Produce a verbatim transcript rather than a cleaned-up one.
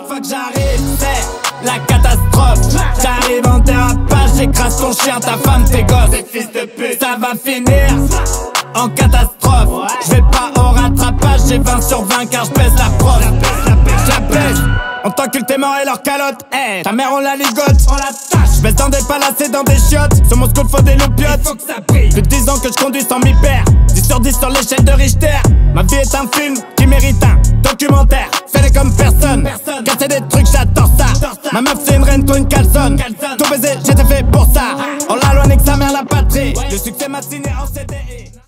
chaque fois que j'arrive, c'est la catastrophe. J'arrive en dérapage, j'écrase ton chien, ta femme, tes gosses. Ces fils de pute, ça va finir en catastrophe. J'vais pas au rattrapage, j'ai vingt sur vingt car j'pèse la prof. J'la pèse, on t'encule tes morts et leurs calottes. Hey, ta mère on la ligote, on la tâche. J'baisse dans des palaces et dans des chiottes. Sur mon school faut des loupiottes. Faut que ça brille. Plus de dix ans que je conduis sans m'y perdre. dix sur dix sur l'échelle de Richter. Ma vie est un film qui mérite un documentaire. Fais-les comme personne, personne. Casser des trucs j'adore ça. Ma meuf c'est une reine, toi une calzone. Tout baiser j'étais fait pour ça. On la loi nique sa mère la patrie. Le succès m'a signé en C D.